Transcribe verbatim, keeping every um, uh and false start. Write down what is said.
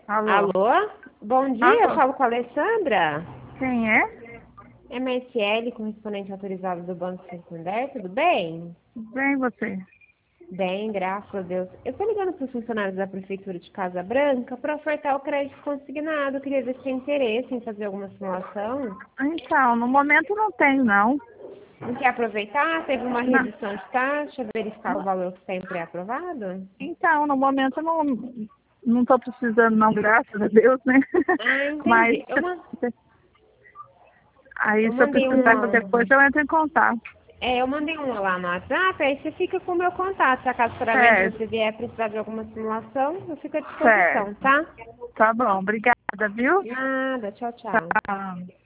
Alô? Alô? Bom dia, eu Alô? falo com a Alessandra. Quem é? M S L, correspondente autorizado do Banco Santander, tudo bem? Bem, você. Bem, graças a Deus. Eu estou ligando para os funcionários da Prefeitura de Casa Branca para ofertar o crédito consignado. Eu queria ver se tem interesse em fazer alguma simulação. Então, no momento não tem, não. Não quer aproveitar? Teve uma Não. redução de taxa, verificar o valor que está em pré-aprovado? Então, no momento não não estou precisando, não, graças a Deus, né? Ah, Mas entendi. Eu, ma- aí eu se eu mandei precisar uma... qualquer coisa, eu entro em contato. É, eu mandei um lá no WhatsApp, aí você fica com o meu contato. Se acaso futuramente Certo, você vier precisar de alguma simulação, eu fico à disposição, certo. tá? Tá bom, obrigada, viu? Nada, tchau, tchau. Tchau.